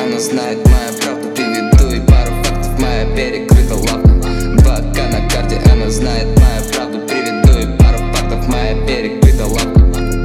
она знает мою правду. Приведу и пару фактов, моя перекрыта лавка. 2К на карте, она знает мою правду. Приведу и пару фактов, моя перекрыта лавка.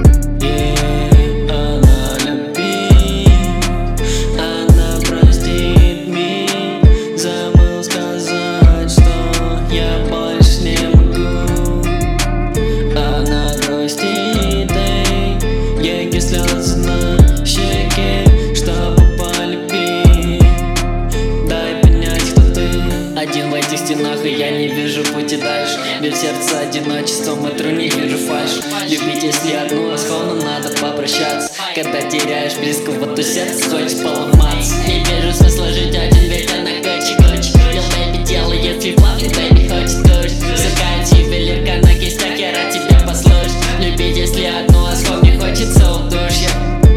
Она любит, она простит меня. Забыл сказать, что я больше не могу. Она грустит, ей слезы на щеке, чтобы полюбить. Дай понять, кто ты. Один в этих стенах, и я не вижу пути дальше. Без сердца одиночеством и тру не вижу фальшь. Любить, если одну расходу, надо попрощаться. Когда теряешь близкого, то сердце хочет поломаться. Не вижу смысла жить один, ведь она кочи-кочи. Я бэйби делает флип-флап, и бэйби хочет дождь. Закать ювелирка на кистях, я рад тебя послушать. Любить, если одну расходу, мне хочется удушья.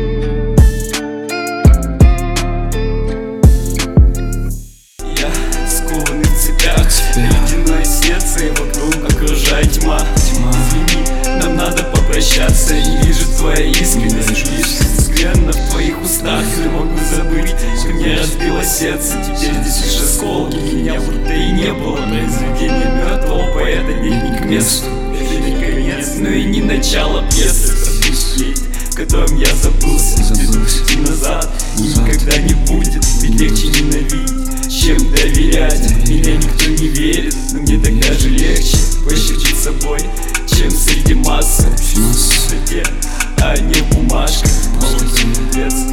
Я скованный в цепях, ледяное сердце, и вокруг окружает тьма. Извини, нам надо попрощаться. Не вижу твоей искренности, лишь взгляд в твоих устах. Не могу забыть, что мне разбило сердце. Теперь здесь лишь осколки, меня будто и не было. Произведение мертвого поэта нет ни к месту. Это не конец, но и не начало пьесы. Пропустить, в котором я забылся. Идти назад никогда не будет, ведь легче ненавидеть, чем доверять. Меня никто не верит, но мне так даже легче пощадить собой, чем среди массы. В высоте, а не в бумажках. Молодец.